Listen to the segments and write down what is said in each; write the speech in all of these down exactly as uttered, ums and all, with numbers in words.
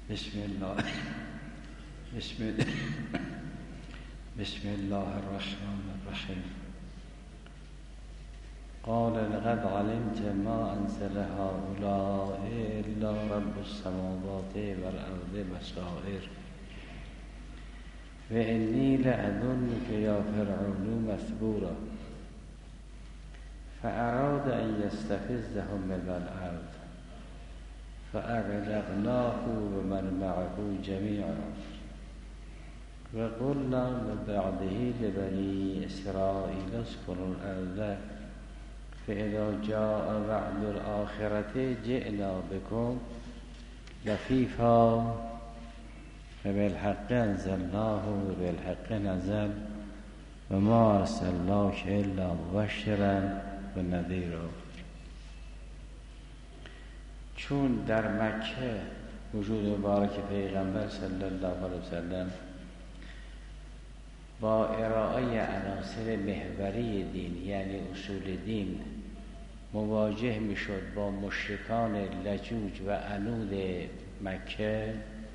بسم الله بسم الله بسم الله الرحمن الرحيم. قال لقد علمت ما أنزل هؤلاء إلا رب السماوات والأرض بصائر وإني لأظنك يا فرعون مثبورا فأراد أن يستفزهم من الأرض فأغرقناه ومن معه جميعا وقلنا من بعده لبني إسرائيل اسكنوا الأرض فإذا جاء وعد الآخرة جئنا بكم لفيفا فبالحق أنزلناه وبالحق نزل وما أرسلناك إلا مبشرا ونذيرا. چون در مکه وجود مبارک پیغمبر صلی الله علیه وسلم با ارائه عناصر محوری دین یعنی اصول دین مواجه میشد با مشرکان لجوج و عنود مکه،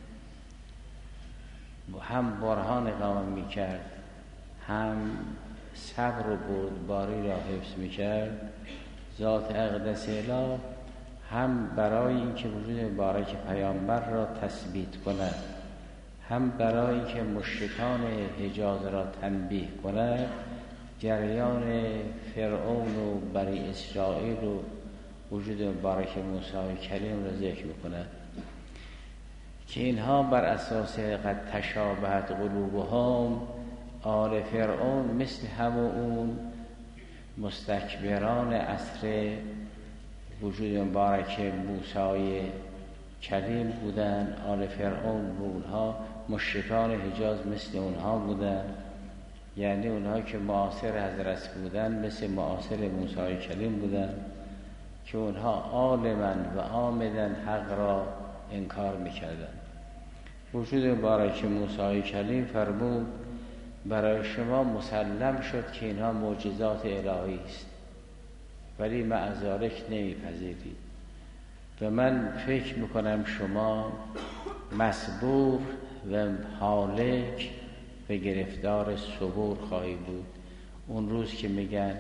هم برهان اقامت میکرد، هم صبر و بردباری را حفظ میکرد ذات اقدس اله، هم برای اینکه وجود مبارک پیامبر را تثبیت کند، هم برای اینکه مشرکان حجاز را تنبیه کند، جریان فرعون و بنی اسرائیل و وجود مبارک موسی کلیم را ذکر میکند که اینها بر اساس قد تشابهت قلوبهم، آل فرعون مثل همون اون مستکبران عصر وجود مبارک موسی کلیم بودن. آل فرعون و اونها مشرکان حجاز مثل اونها بودن، یعنی اونها که معاصر حضرت بودن مثل معاصر موسی کلیم بودن که اونها عالما و عامدا حق را انکار میکردن. وجود مبارک موسی کلیم فرمود برای شما مسلم شد که اینها معجزات الهی است ولی معذالک نمیپذیرید و من فکر میکنم شما مسبور و هالک و گرفتار صبور خواهی بود. اون روز که میگن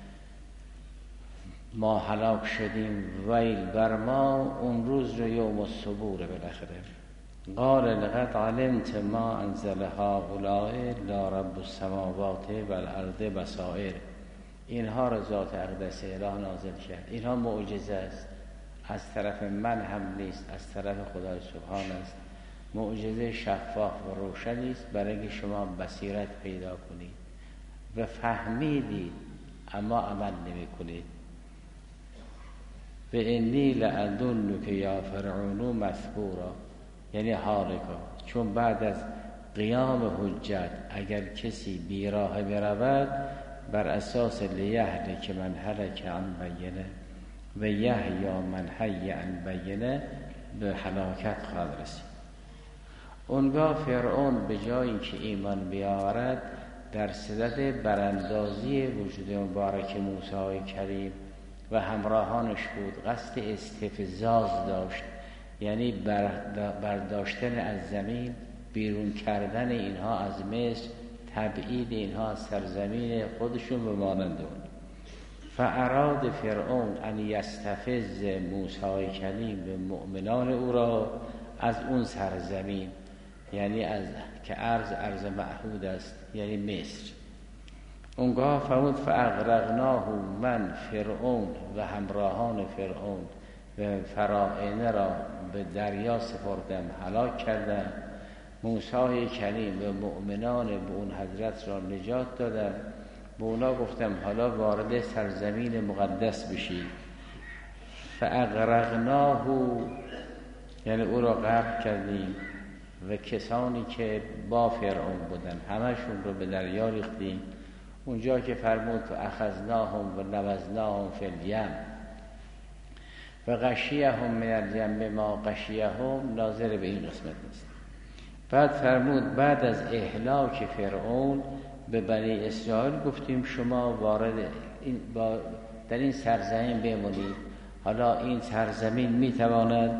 ما هلاک شدیم ویل بر ما، اون روز رو یوم الصبوره بالاخره. قال لقد علمت ما انزل هؤلاء لا رب السماوات والارض بصائر. اینها را ذات اقدس اله نازل کرد. اینها معجزه است، از طرف من هم نیست، از طرف خدای سبحان است. معجزه شفاف و روشنی است برای اینکه شما بصیرت پیدا کنید و فهمیدید اما عمل نمی کنید. و انی لأظنک یا فرعون مثبورا، یعنی حالکا، چون بعد از قیام حجت اگر کسی بیراه برود بر اساس لیهلک من هلک عن بینه و یحیی من حی عن بینه به هلاکت خواهد رسید. اونگاه فرعون به جای اینکه ایمان بیاورد در صدد براندازی وجود مبارک موسی کریم و همراهانش بود، قصد استفزاز داشت، یعنی برداشتن از زمین، بیرون کردن اینها از مصر، تبعید اینها از سرزمین خودشون به مانند اون. فاراد فرعون ان یستفز موسی کلیم به مؤمنان او را از اون سرزمین، یعنی از که ارض ارض معهود است، یعنی مصر. اونگاه فرمود فاغرقناه، من فرعون و همراهان فرعون و فراعنه را به دریا سپردم، هلاک کردم. موسی کلیم و مؤمنان به اون حضرت را نجات دادم. به اونا گفتم حالا وارد سرزمین مقدس بشید. فاغرقناه، یعنی او را غرق کردیم و کسانی که با فرعون بودن همشون رو به دریا ریختیم. اونجا که فرمود فاخذناهم و نبذناهم فی الیم و غشیهم من الیم ما غشیهم، ناظر به این قسمت نیست. بعد فرمود بعد از اهلاک فرعون به بنی اسرائیل گفتیم شما وارد این با در این سرزمین بمونید. حالا این سرزمین میتواند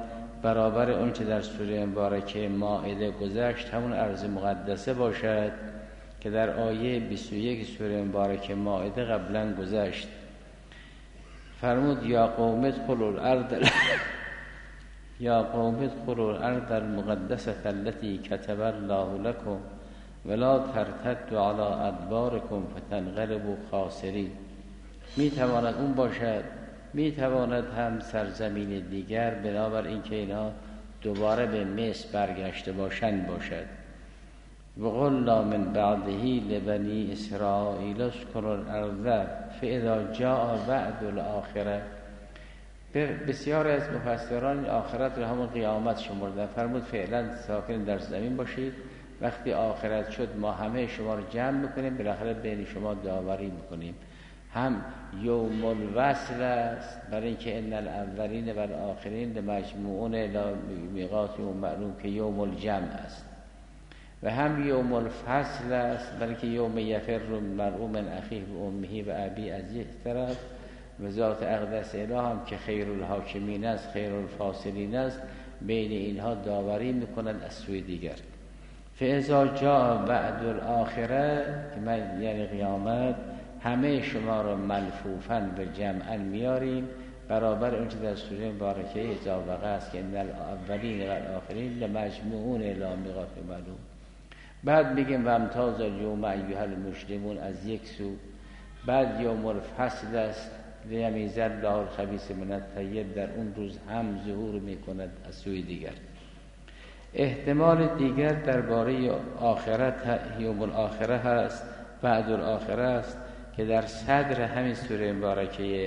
برابر اون که در سوره مبارکه مائده گذشت همون ارض مقدسه باشد که در آیه بیست و یک سوره مبارکه مائده قبلا گذشت. فرمود یا قوم ادخلوا الارض یا قوم ادخلوا الارض المقدسه التي كتب الله لكم ولا ترتدوا على ادباركم فتنقلبوا خاسرین. می تواند اون باشد، می تواند هم سرزمین دیگر، بنابر اینکه اینا دوباره به مصر برگشته باشند باشد. و قلنا من بعده لبنی اسرائیل اسکنوا الارض فاذا جاء وعد الاخره. بسیار از مفسران آخرت رو همون قیامت شمردن. فرمود فعلا ساکن در زمین باشید، وقتی آخرت شد ما همه شما رو جمع میکنیم، بالاخره بین شما داوری میکنیم. هم یوم الوصل است برای اینکه ان الاولین و الاخرین لمجموعون الی میقات یوم معلوم که یوم الجمع است، و هم یوم الفصل است برای اینکه یوم یفر المرء من اخیه و امه و ابی از یک طرف، و ذات اقدس اله هم که خیر الحاکمین است خیر الفاصلین است، بین اینها داوری میکنند از سوی دیگر. فاذا جاء وعد الاخره که من یعنی قیامت، همه شما را ملفوفاً و جمعاً میاریم برابر اون که در سوره مبارکه اذا وقع است که ان الاولین و الاخرین لمجموعون الی میقات معلوم. بعد میگیم و امتاز الیوم ایها المسلمون از یک سو، بعد یوم الفصل است لیمیز الله الخبیث من الطیب، در اون روز هم ظهور میکند از سوی دیگر. احتمال دیگر درباره آخرت یوم الاخره هست، بعد الاخره است که در صدر همین سوره مبارکه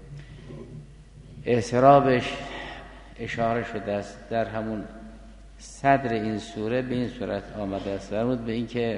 اسراء بهش اشاره شده است. در همون صدر این سوره به این صورت آمده است، فرمود به این که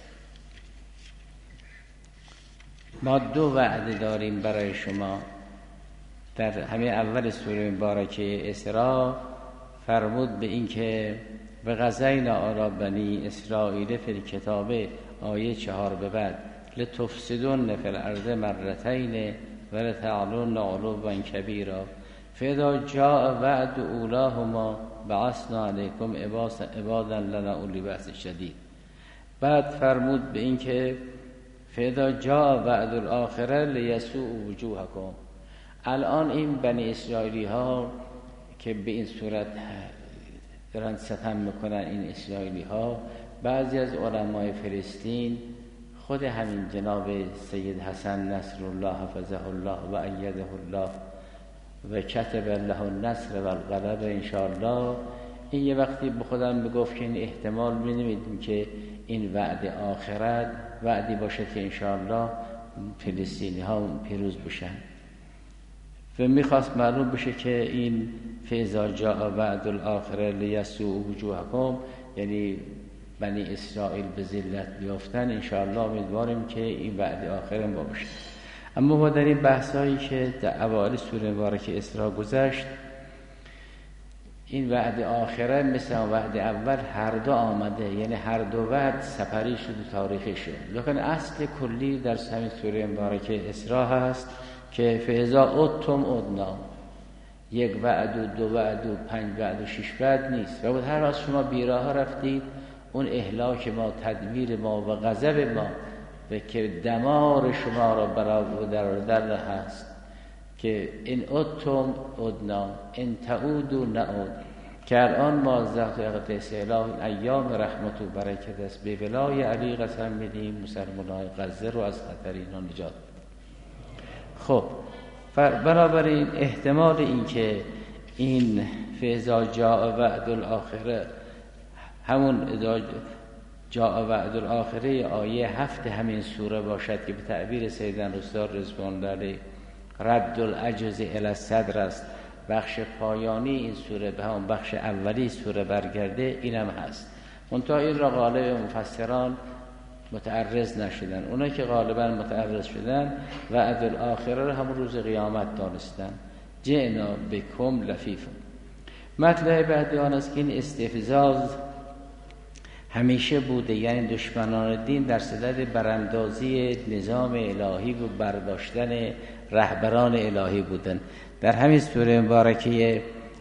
ما دو وعده داریم برای شما. در همین اول سوره مبارکه اسراء فرمود به این که و قضینا علی بنی اسرائیل فی الکتاب آیه چهار به بعد لتفسدون فی الارض مرتین و لتعلون علوا کبیرا فاذا جاء وعد اولاهما بعثنا علیکم عبادا لنا اولی بأس شدید. بعد فرمود به این که فاذا جاء وعد الاخره لیسوء وجوهکم. الان این بنی اسرائیلی ها که به این صورت دارن ستم میکنن، این اسرائیلی ها، بعضی از علمای فلسطین خود همین جناب سید حسن نصر الله حفظه الله و ایده الله و کتب له النصر و الغلبه انشاءالله، این یه وقتی به خودم میگفت که این احتمال می‌نمیدیم که این وعد آخرت وعدی باشه که انشاءالله فلسطینی ها پیروز بشن، و میخواست معلوم بشه که این فاذا جاء وعد الاخره لیسوء وجوهکم یعنی بنی اسرائیل به ذلت بیافتن. انشاءالله امیدواریم که این وعد آخره ما باشه. اما ما در این بحثایی که در اوایل سوره مبارکه اسراء گذشت، این وعد آخره مثل وعد اول هر دو آمده، یعنی هر دو وعد سپری شد و تاریخی شد، لیکن اصل کلی در همین سوره مبارکه اسراء هست که فاذا عدتم عدنا، یک وعد و دو وعد و پنج وعد و شش وعد نیست. و هر از شما بیراه رفتید، اون اهلاک ما، تدمیر ما و غضب ما و که دمار شما را برای در در هست که این عدتم عدنا ان تعودوا نعود، که الان ما ذات اقدس اله ایام رحمت و برکت است. به ولای علی قسم میدیم مسلمانای غزه رو از خطر اینا نجات. خب بنابراین احتمال این که این فاذا جاء وعد الاخره همون اذا جاء وعد الاخره آیه هفت همین سوره باشد که به تعبیر سیدنا رسول رضوان الله رد العجز الی الصدر است، بخش پایانی این سوره به همون بخش اولی سوره برگرده، اینم هست. منتها این را غالب مفسران متعرض نشدن. اونا که غالبا متعرض شدن وعد الاخره را هم روز قیامت دانستن. جئنا بکم لفیفا. مطلب بعدی آن است که این استفزاز همیشه بوده، یعنی دشمنان دین در صدد براندازی نظام الهی و برداشتن رهبران الهی بودن. در همین سوره مبارکه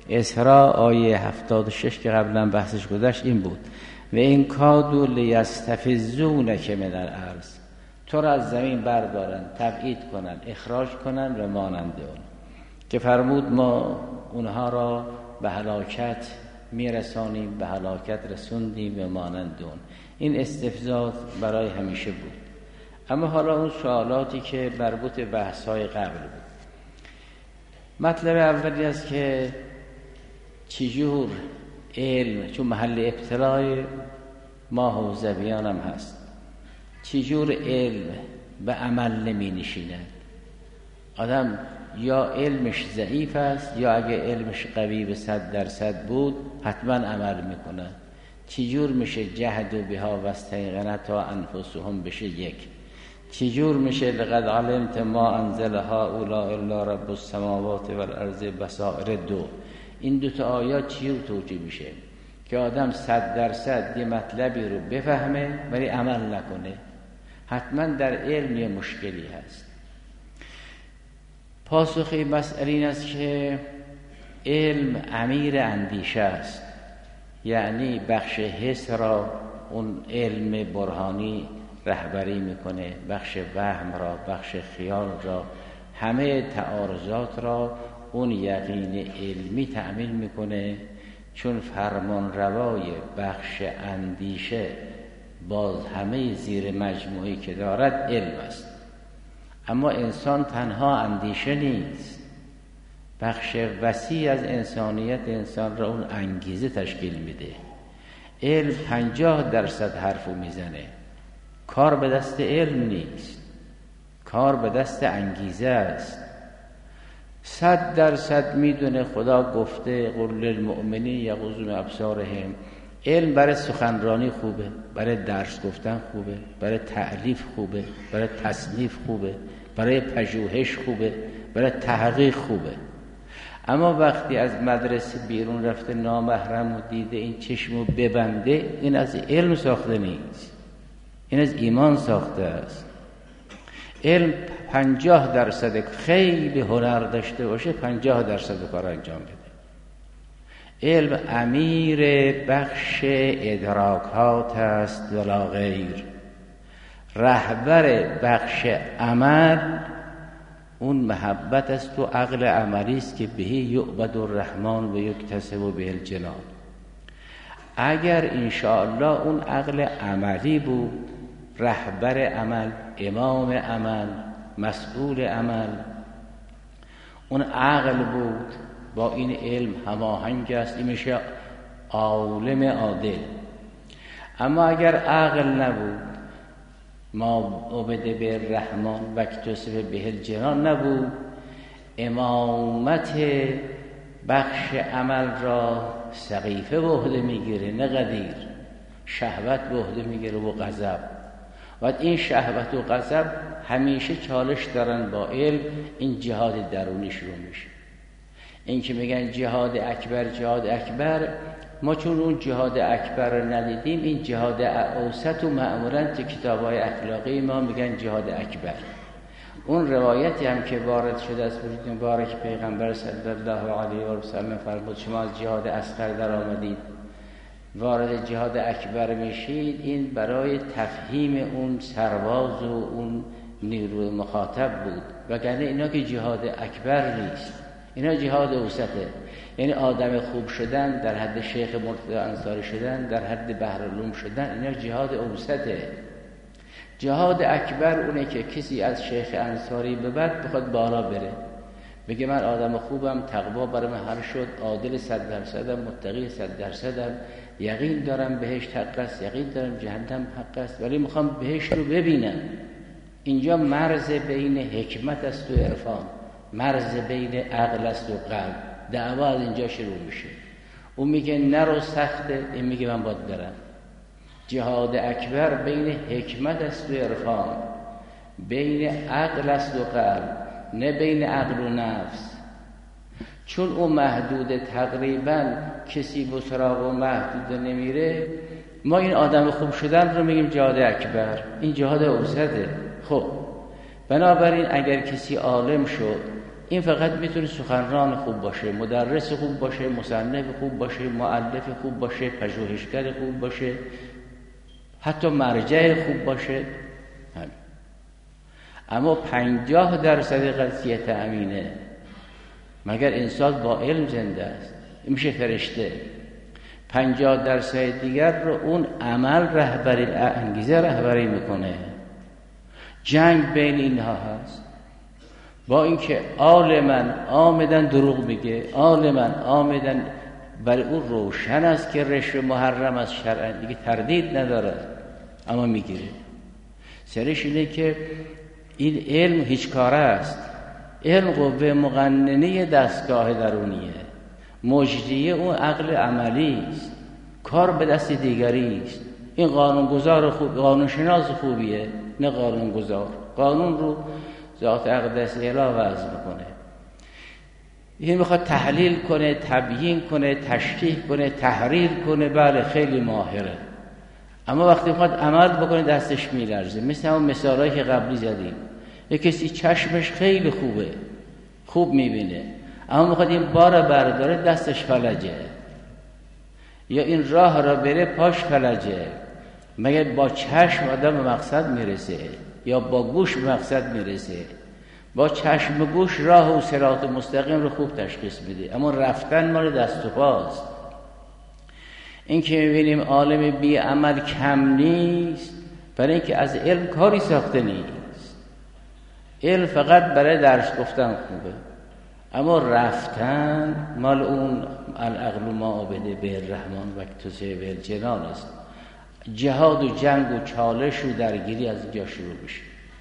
اسراء آیه هفتاد و شش که قبلا بحثش گذشت این بود و این کادو لیستفزونک من الارض، تو را از زمین بردارن، تبعید کنن، اخراج کنن و مانند اون که فرمود ما اونها را به هلاکت میرسانیم، به هلاکت رسوندیم و مانند اون. این استفزاز برای همیشه بود. اما حالا اون سوالاتی که مربوط به بحث‌های قبل بود. مطلب اولی است که چجور علم، چون محل ابتلای ما حوزویان هم هست، چجور علم به عمل نمی نشیند. آدم یا علمش ضعیف است یا اگه علمش قوی به صد درصد بود حتما عمل میکنه. چجور میشه جهد و بها و استیقنتها انفسهم بشه یک؟ چجور میشه لقد علمت ما انزل هؤلاء الا رب السماوات والارض بصائر دو؟ این دو تا آیات چجور توجیه میشه که آدم صد درصد یه مطلبی رو بفهمه ولی عمل نکنه؟ حتما در علم یه مشکلی هست. پاسخ این مسئله این است که علم امیر اندیشه است، یعنی بخش حس را اون علم برهانی رهبری میکنه، بخش وهم را، بخش خیال را، همه تعارضات را اون یقین علمی تأمین میکنه، چون فرمان روای بخش اندیشه باز همه زیر مجموعی که دارد علم است. اما انسان تنها اندیشه نیست، بخش وسیع از انسانیت انسان را اون انگیزه تشکیل میده. علم پنجاه درصد حرفو میزنه، کار به دست علم نیست، کار به دست انگیزه است. صد درصد میدونه خدا گفته قل للمؤمنین یغضوا من ابصارهم. علم برای سخنرانی خوبه، برای درس گفتن خوبه، برای تألیف خوبه، برای تصنیف خوبه، برای پژوهش خوبه، برای تحقیق خوبه. اما وقتی از مدرسه بیرون رفته نامحرم و دیده این چشمو ببنده، این از علم ساخته نیست، این از ایمان ساخته است. علم پنجاه درصد خیلی هنر داشته باشه، پنجاه درصد کار انجام بده. علم امیر بخش ادراکات است ولا غیر. رهبر بخش عمل اون محبت است و عقل عملی است که بهی یعبد الرحمن و یکتسب به الجنان. اگر انشاءالله اون عقل عملی بود، رهبر عمل، امام عمل، مسئول عمل، اون عقل بود با این علم هماهنگ است، این میشه عالم عادل. اما اگر عقل نبود، ما عبد به الرحمن و اکتسب به الجنان نبود، امامت بخش عمل را سقیفه به عهده میگیره نه قدیر، شهوت به عهده میگیره و غضب. و این شهوت و غضب همیشه چالش دارن با علم، این جهاد درونی شروع میشه. این که میگن جهاد اکبر جهاد اکبر، ما چون اون جهاد اکبر رو ندیدیم، این جهاد اوسط و معمولاً تو کتاب‌های اخلاقی ما میگن جهاد اکبر. اون روایتی هم که وارد شده از حضرت مبارک پیغمبر صلی الله علیه و سلم فرمود شما از جهاد اصغر در آمدید، وارد جهاد اکبر میشید، این برای تفهیم اون سرباز و اون نیروی مخاطب بود، وگرنه اینا که جهاد اکبر نیست، اینا جهاد اوسطه. یعنی آدم خوب شدن، در حد شیخ مرتضی انصاری شدن، در حد بحرالعلوم شدن، اینا جهاد اوسطه. جهاد اکبر اونه که کسی از شیخ انصاری به بعد بخواد بالا بره، بگه من آدم خوبم، تقوا برام حل شد، عادل صد درصدم، متقی صد درصدم، یقین دارم بهشت حق است، یقین دارم جهنم حق است، ولی میخوام بهشت رو ببینم. اینجا مرز بین حکمت است و عرفان، مرز بین عقل است و قلب. دعوا از اینجا شروع میشه. اون میگه نرو سخته، این میگه من باید برم. جهاد اکبر بین حکمت است و عرفان، بین عقل است و قلب، نه بین عقل و نفس. چون او محدود، تقریبا کسی به سراغ و محدود نمیره، ما این آدم خوب شدن رو میگیم جهاد اکبر، این جهاد اوسطه. خب بنابراین اگر کسی عالم شد، این فقط میتونه سخنران خوب باشه، مدرس خوب باشه، مصنف خوب باشه، مؤلف خوب باشه، پژوهشگر خوب باشه، حتی مرجع خوب باشه. همین. اما پنجاه درصد قضیه تأمینه. مگر انسان با علم زنده است؟ میشه فرشته. پنجاه درصد دیگر رو اون عمل رهبری، انگیزه رهبری میکنه. جنگ بین اینها هست. با اینکه عالماً آمدن دروغ میگه، عالماً آمدن برای اون روشن است که رشوه محرم از شرع، دیگه تردید نداره، اما میگیره. سرش اینه که این علم هیچ کاره است. علم قوه مقننه دستگاه درونیه، مجریه اون عقل عملی است، کار به دست دیگری است. این قانونگذار خوب، قانونشناس خوبیه، نه قانونگذار. قانون رو ذات اقدس الهی وضع میکنه. این میخواد تحلیل کنه، تبیین کنه، تشریح کنه، تحریر کنه، بله خیلی ماهره. اما وقتی میخواد عمل بکنه دستش میلرزه. مثل همون مثالایی که قبلی زدیم، یک کسی چشمش خیلی خوبه، خوب میبینه، اما میخواد این بار برداره دستش فلجه، یا این راه را بره پاش فلجه. مگر با چشم آدم به مقصد میرسه یا با گوش به مقصد میرسه؟ با چشم و گوش راه و صراط مستقیم رو خوب تشخیص میده، اما رفتن مال دست و پاست. این که میبینیم عالم بی عمل کم نیست، برای اینکه از علم کاری ساخته نیست. علم فقط برای درس گفتن خوبه، اما رفتن مال اون العقل ما عبده به الرحمن و اکتسه به الجنان است. جهاد و جنگ و چالش و درگیری از اینجا شروع میشه.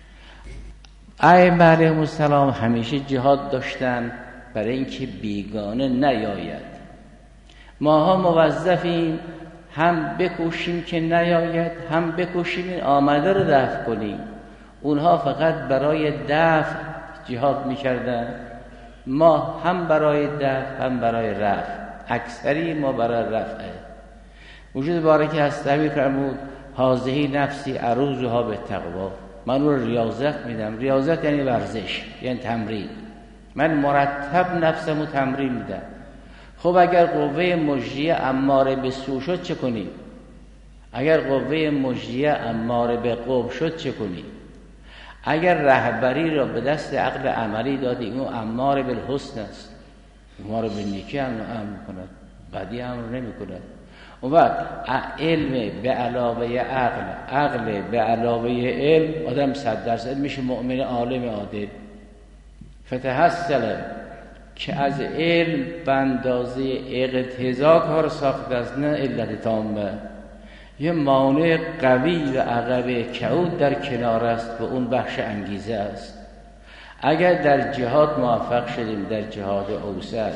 ائمه علیهم السلام همیشه جهاد داشتن برای اینکه بیگانه نیاید. ماها موظفیم هم بکوشیم که نیاید، هم بکوشیم این آمده رو دفع کنیم. اونها فقط برای دفع جهاد میکردن، ما هم برای دفع هم برای رفع. اکثری ما برای رفعه. وجود بارکی هستمی فرمود هازهی نفسی عروضها به تقوا. من رو ریاضت میدم. ریاضت یعنی ورزش، یعنی تمرین. من مرتب نفسمو تمرین میدم. خب اگر قوه مجریه اماره به سو شد چه کنیم؟ اگر قوه مجریه اماره به قوم شد چه کنیم؟ اگر رهبری را به دست عقل عملی دادی، اون اماره بالحسن است، ما رو به نیکی امر میکند، بدی امر نمیکند. اون وقت علم به علاوه عقل، عقل به علاوه علم، آدم صد درصد میشه مؤمن عالم عادل. فتحصل که از علم به اندازه اقتضا کار ساخته است، نه علت تامه. یه مانع قوی و عقب کعود در کنار است و اون بخش انگیزه است. اگر در جهاد موفق شدیم، در جهاد اوسط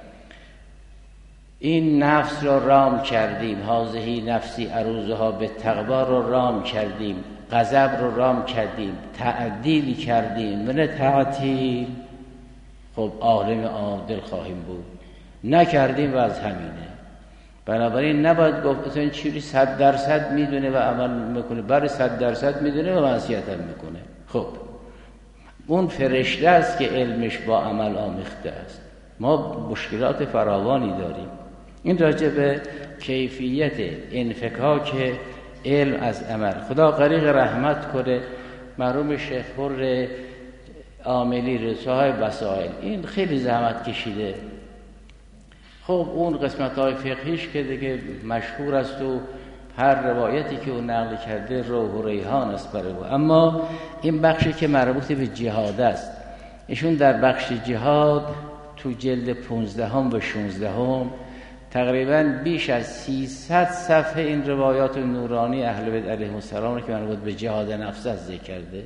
این نفس را رام کردیم، هازهی نفسی عروضها به تقوا را رام کردیم، غضب را رام کردیم، تعدیل کردیم و نه تعطیل، خب عالم عادل خواهیم بود. نکردیم و از همینه. بنابراین نباید گفت اصلا این چیزی صد درصد میدونه و عمل میکنه، برای صد درصد میدونه و معصیت هم میکنه. خب اون فرشته است که علمش با عمل آمیخته است. ما مشکلات فراوانی داریم. این راجع به کیفیت انفکاک علم از عمل. خدا غریق رحمت کنه مرحوم شیخ خور عاملی صاحب وسائل، این خیلی زحمت کشیده. خب اون قسمت های فقهیش که دیگه مشهور است و هر روایتی که اون نقل کرده روح و ریحان است برای او. اما این بخشی که مربوط به جهاد است، ایشون در بخش جهاد تو جلد پونزدهم و شانزدهم تقریباً بیش از سیصد صفحه این روایات نورانی اهل بیت علیهم السلام رو که مربوط به جهاد نفس است ذکر کرده.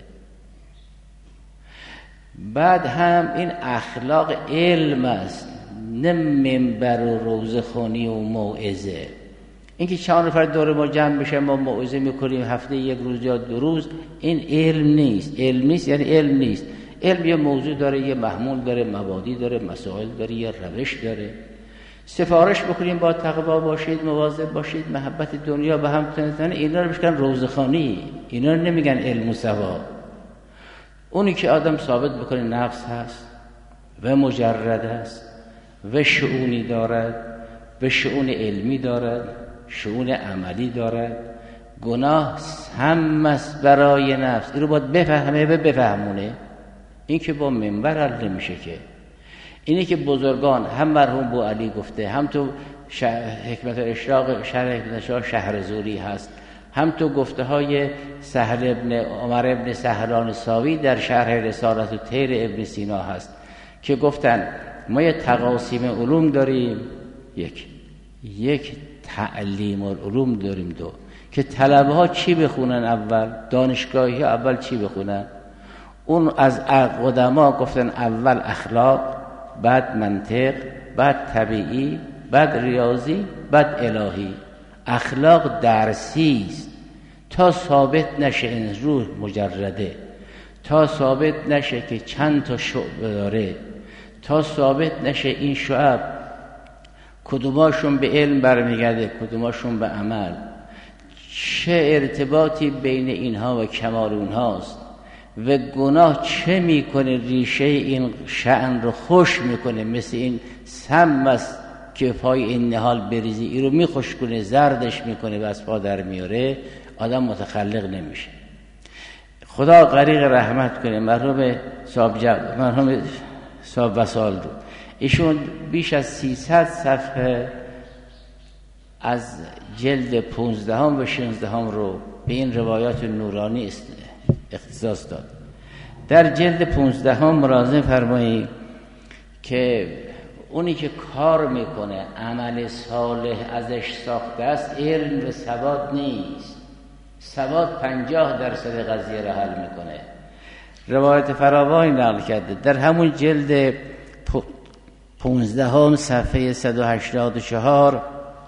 بعد هم این اخلاق علم است، نه منبر و روزخوانی و موعظه. اینکه چند نفر دور ما جمع بشن ما موعظه میکنیم هفته یک روز یا دو روز، این علم نیست. علم نیست یعنی علم نیست. علم یه موضوع داره، یه محمول داره، مبادی داره، مسائل داره، یه روش داره. سفارش بکنیم با تقوا باشید، مواظب باشید، محبت دنیا به هم تنتن، اینا رو بشکن روزخوانی، اینا رو نمیگن علم و ثواب. اونی که آدم ثابت بکنه نفس هست، و مجرد است و شؤونی دارد و شؤون علمی دارد، شؤون عملی دارد. گناه هم است برای نفس، این رو باید بفهمه و بفهمونه. این که با منبر حل نمیشه که. اینی که بزرگان هم مرحوم بو علی گفته، هم تو حکمت الاشراق شرح حکمت الاشراق شهرزوری هست، هم تو گفته های سهل ابن عمر ابن سهلان ساوی در شرح رسالت و تیر ابن سینا هست که گفتن ما یه تقاسیم علوم داریم، یک یک تعلیم العلوم داریم، دو که طلبه ها چی بخونن، اول دانشگاهی ها اول چی بخونن. اون از قدما گفتن اول اخلاق، بعد منطق، بعد طبیعی، بعد ریاضی، بعد الهی. اخلاق درسی است تا ثابت نشه این روح مجرده، تا ثابت نشه که چند تا شعبه داره، تا ثابت نشه این شعب کدوماشون به علم برمیگرده کدوماشون به عمل، چه ارتباطی بین اینها و کمال اونهاست و گناه چه میکنه ریشه این شأن رو خوش میکنه. مثل این سم است که پای این نهال بریزی این رو میخوش کنه، زردش میکنه و از پا در میاره، آدم متخلق نمیشه. خدا غریق رحمت کنه مرحوم صاحب جب مرحوم صاحب وصال رو. ایشون بیش از سیصد صفحه از جلد پونزدهم و شانزدهم رو به این روایات نورانی اختصاص داد. در جلد پونزدهم ملاحظه فرمایید که اونی که کار میکنه عمل صالح ازش ساخته است، علم و ثبات نیست. ثبات پنجاه درصد قضیه را حل میکنه. روایت فراوانی نقل کرده در همون جلد پونزدهم صفحه صد و هشتاد و چهار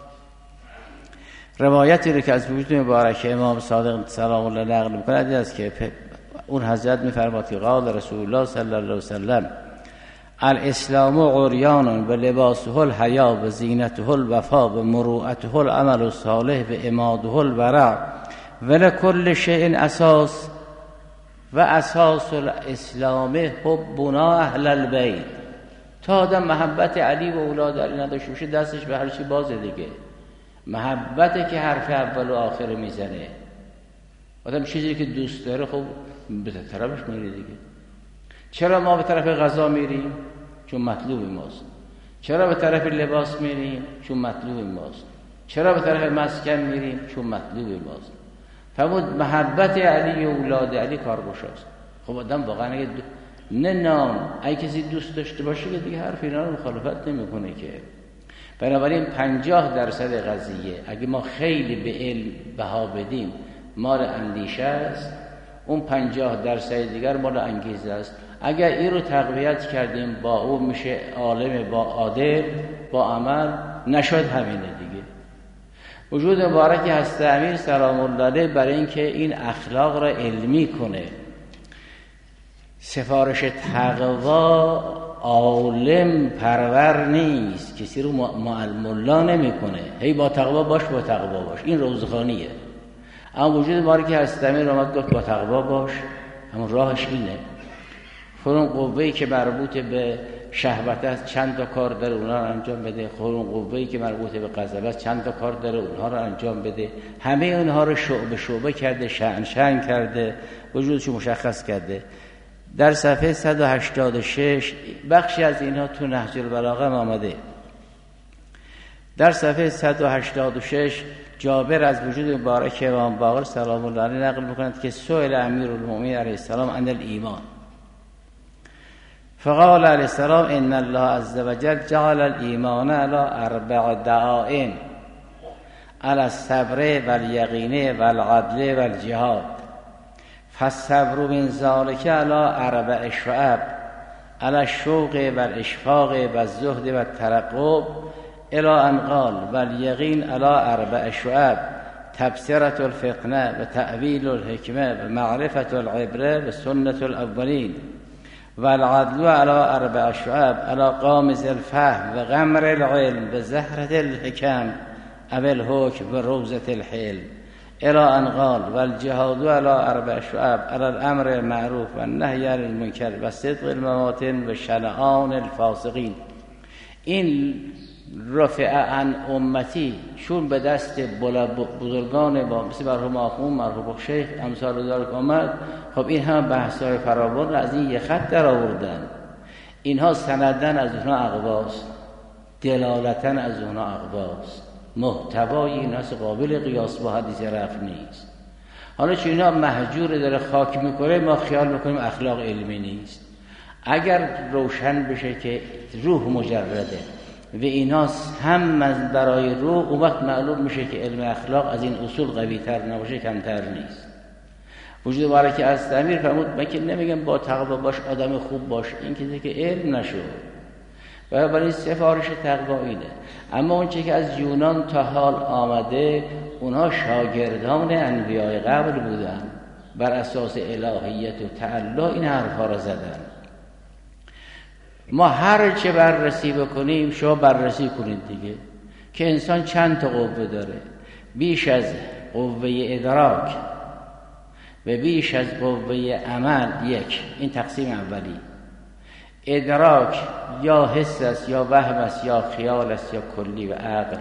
روایتی رو که از وجود مبارک امام صادق سلام الله نقل میکنه است که اون حضرت میفرماد که قال رسول الله صلی الله علیه وسلم الاسلام عریان و لباسه الحیا و زینته الوفا و مروءته العمل الصالح و عماده الورع و لکل شیء اساس و اساس الاسلام حبنا اهل البیت. تا آدم محبت علی و اولاد علی نداشته باشه دستش به هر چی بازه دیگه. محبته که حرف اول و آخر میزنه. آدم چیزی که دوست داره خب به طرفش میره دیگه. چرا ما به طرف غذا میریم؟ چون مطلوب ماست. چرا به طرف لباس میریم؟ چون مطلوب ماست. چرا به طرف مسکن میریم؟ چون مطلوب ماست. فرمود محبت علی و اولاد علی کارگشاست. خب آدم واقعا اگه دو... نه نام اگه کسی دوست داشته باشه که دیگه حرف اینا رو مخالفت نمیکنه که. بنابراین پنجاه درصد قضیه اگه ما خیلی به علم بها بدیم مال اندیشه است، اون پنجاه درصد دیگر مال انگیزه است. اگر این رو تقویت کردیم با او میشه عالم با عادل با عمل، نشد همینه دیگه. وجود مبارکی هست امیر سلام الله علیه برای اینکه این اخلاق را علمی کنه. سفارش تقوا عالم پرور نیست، کسی رو معلم‌الله نمیکنه. هی با تقوا باش با تقوا باش، این روزخانیه. اما وجود مبارکی هست امیر آمد گفت با تقوا باش، همون راهش اینه. فرون قوه‌ای که مربوط به شهوت است چند تا کار داره اونها رو انجام بده. فرون قوه‌ای که مربوط به غضب است چند تا کار داره اونها رو انجام بده. همه اونها رو شعبه شعبه کرده، شأن شأن کرده، وجودشو مشخص کرده. در صفحه صد و هشتاد و شش بخشی از اینها تو نهج البلاغه آمده. در صفحه صد و هشتاد و شش جابر از وجود مبارک امام باقر سلام الله علیه نقل می‌کند که سئل امیرالمؤمنین علیه السلام عن الایمان فقال علیه السلام ان الله عز وجل جعل الایمان علی اربع دعائم علی الصبر والیقین والعدل والجهاد فالصبر من ذلك علی اربع شعب علی الشوق والاشفاق والزهد والترقب الى ان قال والیقین علی اربع شعب تبصرة الفقه و تأویل الحکمه و معرفة العبره و سنة الاولین والعدل على اربع شعب على قامز الفهم و غمر العلم و زهرة الحکم او الحکم و روزة الحلم الى ان قال والجهاد علی اربع شعب علی الامر معروف و النهی عن المنکر و صدق المواطن و شنعان الفاسقین. این رفع عن امتی چون به دست بزرگان با مثل مرحوم آخوند، مرحوم شیخ، امثال دارک آمد، خب این هم بحث‌های فراوان از این یه خط در آوردن. اینها سندن از اونها اقواست، دلالتن از اونها اقواست، محتوای این هست قابل قیاس با حدیث رفع نیست. حالا چون اینا محجور داره خاک میکنه، ما خیال میکنیم اخلاق علمی نیست. اگر روشن بشه که روح مجرده و اینا هم برای روح، اون وقت معلوم میشه که علم اخلاق از این اصول قوی تر نباشه کمتر نیست. وجود بارک از تعمیر فرمود من که نمیگم با تقوا باش، آدم خوب باش، این که که علم نشو، برای سفارش تقوا اینه. اما اون چه که از یونان تا حال آمده، اونها شاگردان انبیاء قبل بودن، بر اساس الهیت و تعالی این حرفا را زدن. ما هر چه بررسی بکنیم، شما بررسی کنید دیگه که انسان چند تا قوه داره، بیش از قوه ادراک و بیش از قوه عمل یک، این تقسیم اولی. ادراک یا حس است یا وهم است یا خیال است یا کلی و عقل.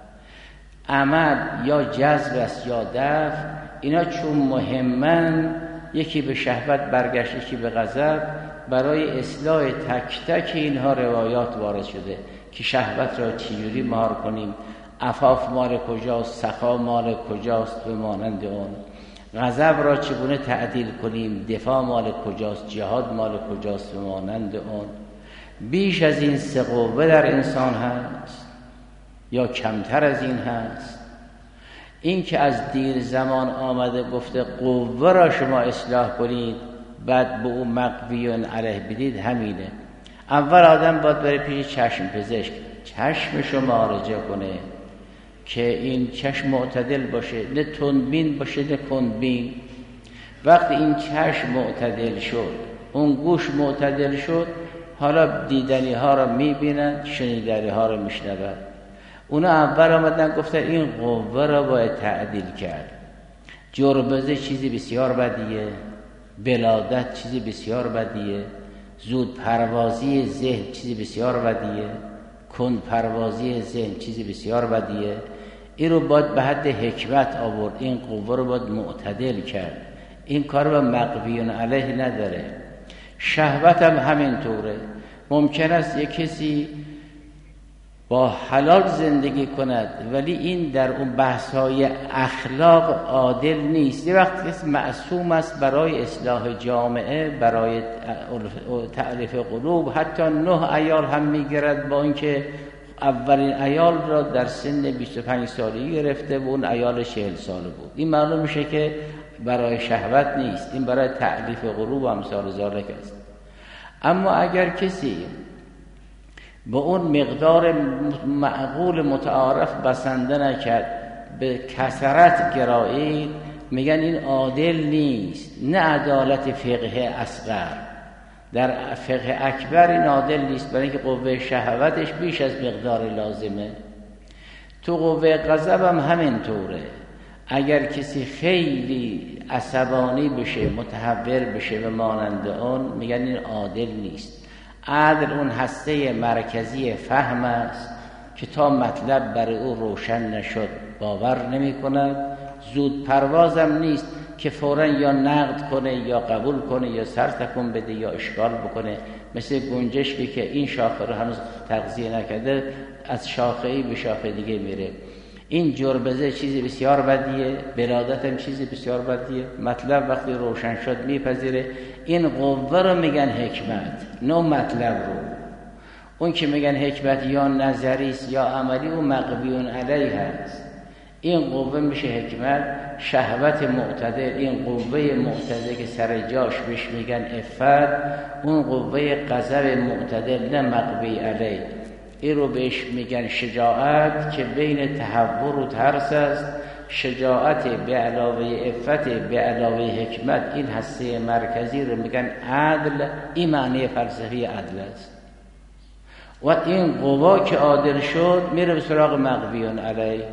عمل یا جذب است یا دفع. اینا چون مهمن، یکی به شهوت برگشت، یکی به غضب، برای اصلاح تک تک اینها روایات وارد شده که شهوت را چجوری مهار کنیم، عفاف مال کجاست، سخا مال کجاست به مانند اون، غضب را چگونه تعدیل کنیم، دفاع مال کجاست، جهاد مال کجاست به مانند اون. بیش از این سه قوه در انسان هست یا کمتر از این هست؟ این که از دیر زمان آمده گفته قوه را شما اصلاح کنید، بعد به اون مقویون علیه بدید، همینه. اول آدم باید بره پیش چشم پزشک، چشمشو معالجه کنه که این چشم معتدل باشه، نه تندبین باشه نه کندبین. وقتی این چشم معتدل شد، اون گوش معتدل شد، حالا دیدنی ها را میبینن، شنیدنی ها را میشنون. اونا اول آمدن گفتن این قوه را باید تعدیل کرد. جربزه چیزی بسیار بدیه، بلادت چیزی بسیار بدیه، زود پروازی ذهن چیزی بسیار بدیه، کند پروازی ذهن چیزی بسیار بدیه. این رو باید به حد حکمت آورد، این قوه رو باید معتدل کرد. این کار با مقویون علیه نداره. شهوت هم همینطوره. ممکن است یک کسی با حلال زندگی کند ولی این در اون بحث‌های اخلاق عادل نیست. یه وقت کسی معصوم است برای اصلاح جامعه، برای تألیف قلوب، حتی نه عیال هم میگیرد، با اینکه اولین عیال را در سن بیست و پنج سالگی گرفته و اون عیال چهل ساله بود. این معلوم میشه که برای شهوت نیست، این برای تألیف قلوب و امثال ذالک است. اما اگر کسی به اون مقدار معقول متعارف بسنده نکرد، به کثرت گرایی، میگن این عادل نیست. نه عدالت فقه اصغر، در فقه اکبر این عادل نیست، برای اینکه قوه شهوتش بیش از مقدار لازمه. تو قوه غضب هم همینطوره. اگر کسی خیلی عصبانی بشه، متحول بشه به مانند اون، میگن این عادل نیست. عدل اون هسته مرکزی فهم است که تا مطلب برای او روشن نشد باور نمی کند. زود پروازم نیست که فوراً یا نقد کنه یا قبول کنه یا سر تکون بده یا اشکال بکنه. مثل گنجشکی که این شاخه رو هنوز تغذیه نکرده، از شاخه‌ای به شاخه دیگه میره. این جربزه چیزی بسیار بدیه، بلادت هم چیزی بسیار بدیه. مطلب وقتی روشن شد میپذیره. این قوه رو میگن حکمت، نه مطلب رو. اون که میگن حکمت یا نظری است یا عملی، اون مقویون علیه هست. این قوه میشه حکمت. شهوت معتدل، این قوه معتدل که سر جاش بهش میگن عفت. اون قوه غضب معتدل، نه مقوی علیه. این رو بهش میگن شجاعت که بین تهور و ترس است. شجاعت به علاوه عفت به علاوه حکمت، این هسته مرکزی رو میگن عدل. این معنی فلسفی عدل است. و این قوا که عادل شد میره به سراغ مقویون علیه.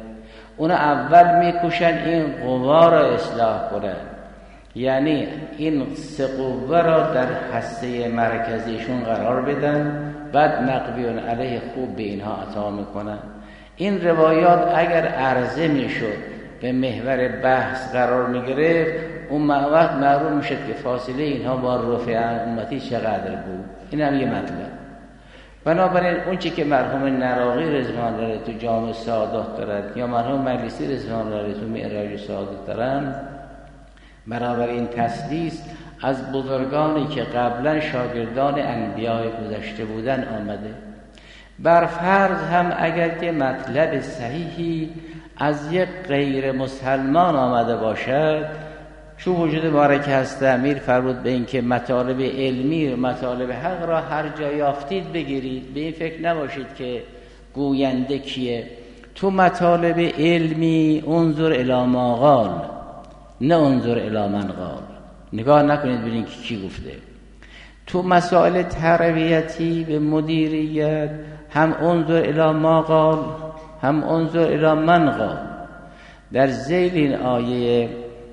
اون اول میکوشن این قوا را اصلاح کنن، یعنی این سه قوه را در هسته مرکزیشون قرار بدن، بعد نقبیون علیه خوب به اینها عطا میکنن. این روایات اگر عرضه میشد به محور بحث قرار میگرفت، اون وقت معلوم میشد که فاصله اینها با رفع امتی چقدر بود. این هم یه مطلب. بنابراین اون چی که مرحوم نراقی رضوان الله تو جامع سعادت دارد یا مرحوم مجلسی رضوان الله تو معراج سعادت دارن، برابر این تسلیس از بزرگانی که قبلا شاگردان انبیاء گذشته بودن آمده. بر فرض هم اگر که مطلب صحیحی از یک غیر مسلمان آمده باشد، چون وجود بارک هست امیر فرمود به این که مطالب علمی و مطالب حق را هر جا یافتید بگیرید، به این فکر نباشید که گوینده کیه. تو مطالب علمی انظر الی ما قال، نه انظر الی من قال. نگاه نکنید ببینید که کی گفته. تو مسائل تربیتی به مدیریت هم انظر الی ما قال، هم انظر الی من قال. در ذیل این آیه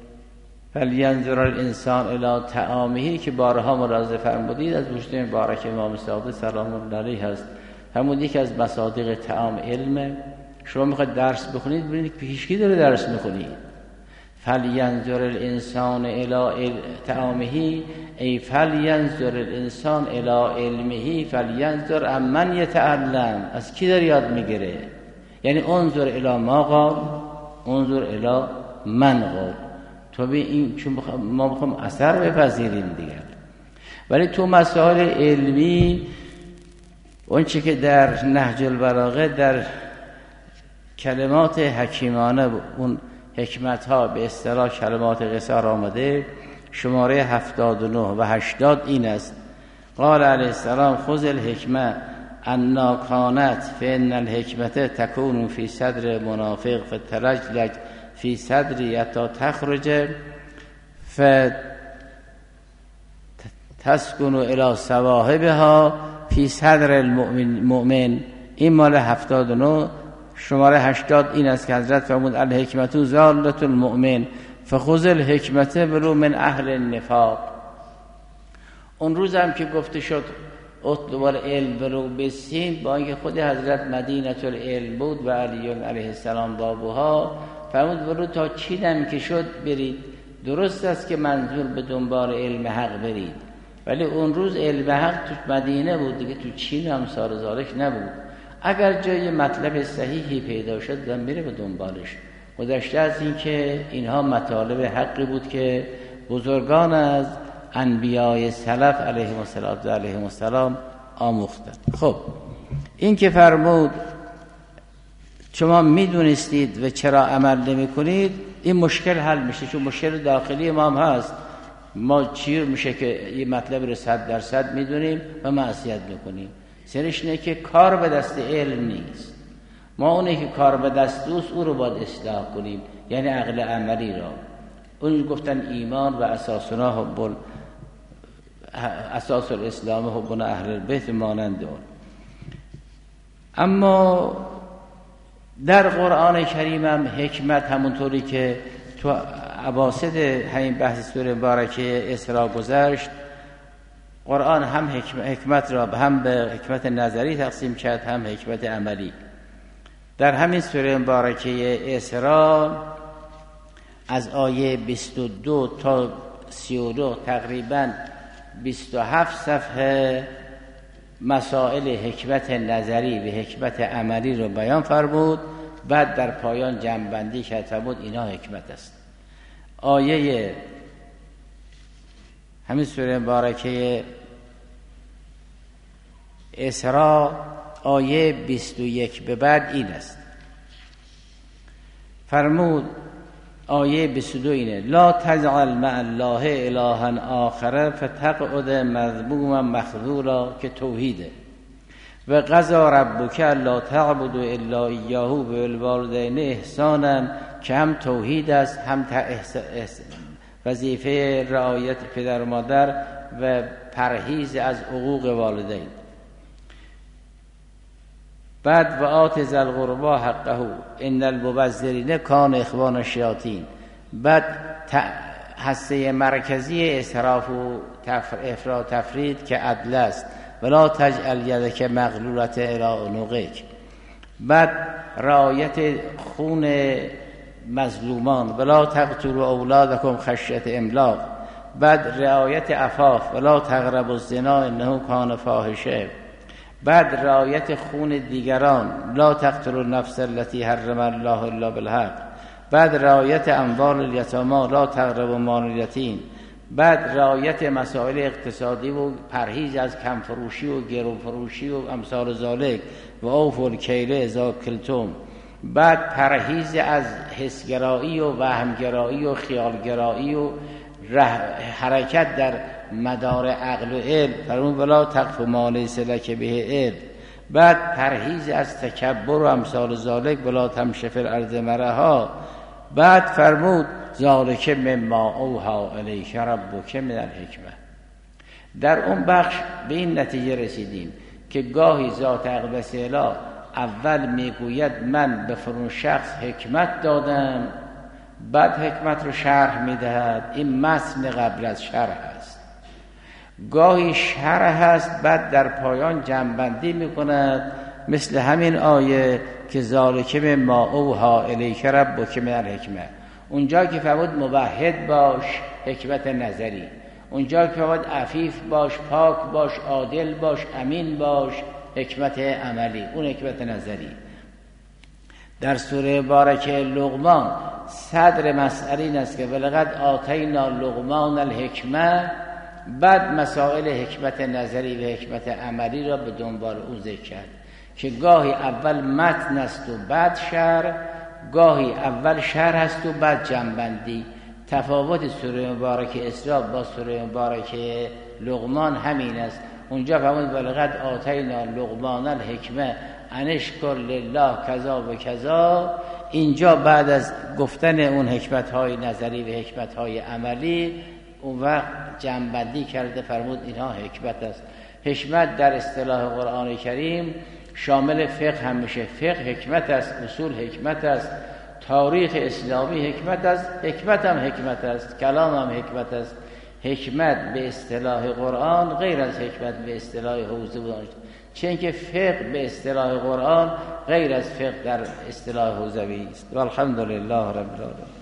فلینظر الانسان الی طعامه که بارها ملاحظه فرمودید، از وجود مبارک امام صادق سلام الله علیه هست. همون یکی از مصادیق طعام علمه. شما میخواید درس بخونید ببینید که هیچ کی داره درس میخونید. فلینظر الانسان الی طعامه ای فلینظر الانسان الی علمه فلینظر امن یتعلم. از کی داره یاد میگیره؟ یعنی انظر الی ما قال، انظر الی من قال. تو به این چون ما بخوام اثر بپذیریم دیگر. ولی تو مسائل علمی اون چی که در نهج البلاغه در کلمات حکیمانه اون حکمت ها به اصطلاح کلمات قصار آمده، شماره هفتاد و نه و هشتاد این است: قال علیه السلام خذ الحکمه انا کانت فان الحکمت تکون فی صدر منافق فتلجلج فی صدری حتی تخرج فتسکن الی صواحبها فی صدر المؤمن. این مال هفتاد و نه. شماره هشتاد این است که حضرت فرمود الحکمت ضالة المؤمن فخذ الحکمت ولو من اهل النفاق. اون روز هم که گفته شد اطلب العلم ولو بالصین، با اینکه خود حضرت مدینه العلم بود و علی علیه السلام بابوها، فرمود ولو تا چینم که شد برید. درست است که منظور به دنبال علم حق برید، ولی اون روز علم حق تو مدینه بود دیگه، تو چین هم سار زالک نبود. اگر جای مطلب صحیحی پیدا شد دم میره به دنبالش. گذشته از این که اینها مطالب حقی بود که بزرگان از انبیاء سلف علیهم الصلوات و علیهم السلام آموختند. خب این که فرمود شما میدونستید و چرا عمل نمی کنید، این مشکل حل میشه، چون مشکل داخلی ما هم هست. ما چی میشه که این مطلب رو صد درصد میدونیم و معصیت میکنیم؟ سرش اینه که کار به دست علم نیست. ما اونه که کار به دست اوست او رو باید اصلاح کنیم، یعنی عقل عملی را. اون گفتن ایمان و اساسنا حب اساس الاسلام حبنا اهل البیت مانند اون. اما در قرآن کریم هم حکمت همونطوری که تو اواسط همین بحث سوره مبارکه اسراء گذشت، قرآن هم حکمت را هم به حکمت نظری تقسیم کرد هم حکمت عملی. در همین سوره مبارکه اسراء از آیه بیست و دو تا سی و دو تقریباً بیست و هفت صفحه مسائل حکمت نظری و حکمت عملی رو بیان فرمود. بعد در پایان جمع‌بندی کرد فرمود اینا حکمت است. آیه همین سوره مبارکه اسراء آیه بیست و یک به بعد این است. فرمود آیه بیست و دو اینه: لا تجعل مع الله الها آخر فتقعد مذموما مخذولا، که توحیده. و قضا ربک الا تعبدوا الا اياه و بالوالدین احسانا، که هم توحید است هم وظیفه رعایت پدر و مادر و پرهیز از حقوق والدین. بعد و آت ذی القربی حقه ان المبذرین کان اخوان الشیاطین. بعد هسته مرکزی اسراف و افراط تفرید که عدل است، ولا تجعل یدک مغلولة الی عنقک. بعد رعایت خون مظلومان، ولا تقتلوا اولادکم خشیة املاق. بعد رعایت عفاف، ولا تقربوا الزنا انه کان فاحشه. بعد رعایت خون دیگران، لا تقتلوا النفس التي حرم الله الا بالحق. بعد رعایت اموال الیتامی، لا تقربوا مال الیتیم. بعد رعایت مسائل اقتصادی و پرهیز از کم فروشی و گرو فروشی و امثال ذالک، و اوفوا الکیل اذا کلتم. بعد پرهیز از حسگرایی و وهمگرایی و خیالگرایی و حرکت در مدار عقل و علم، فرمود ولا تقف ما لیس لک به علم. بعد پرهیز از تکبر و امثال ذالک، ولا تمشی فی الارض مرحا. بعد فرمود ذالک مما اوحی الیک ربک من الحکمه. در اون بخش به این نتیجه رسیدیم که گاهی ذات اقدس اله اول میگوید من به فلان شخص حکمت دادم، بعد حکمت رو شرح میدهد. این متن قبل از شرح است. گاهی شرح است بعد در پایان جمع‌بندی میکند، مثل همین آیه که ذالک مما اوحی الیک ربک من الحکمه. اونجا که فرمود موحد باش، حکمت نظری. اونجا که فرمود عفیف باش، پاک باش، عادل باش، امین باش، حکمت عملی، اون حکمت نظری. در سوره مبارکه لقمان صدر مسئله این است که ولقد آتینا لقمان الحکمه. بعد مسائل حکمت نظری و حکمت عملی را به دنبال او ذکر کرد که گاهی اول متن است و بعد شرح، گاهی اول شرح است و بعد جمع‌بندی. تفاوت سوره مبارکه اسراء با سوره مبارکه لقمان همین است. اونجا فرمود ولقد آتینا لقمان الحکمه ان اشکر لله کذا و کذا. اینجا بعد از گفتن اون حکمت‌های نظری و حکمت‌های عملی اون وقت جمع‌بندی کرده، فرمود اینها حکمت است. حکمت در اصطلاح قرآن کریم شامل فقه هم میشه. فقه حکمت است، اصول حکمت است، تاریخ اسلامی حکمت است، حکمت هم حکمت است، کلام هم حکمت است. حکمت به اصطلاح قرآن غیر از حکمت به اصطلاح حوزه بود، چون که فقه به اصطلاح قرآن غیر از فقه در اصطلاح حوزوی است. والحمدلله رب العالمین.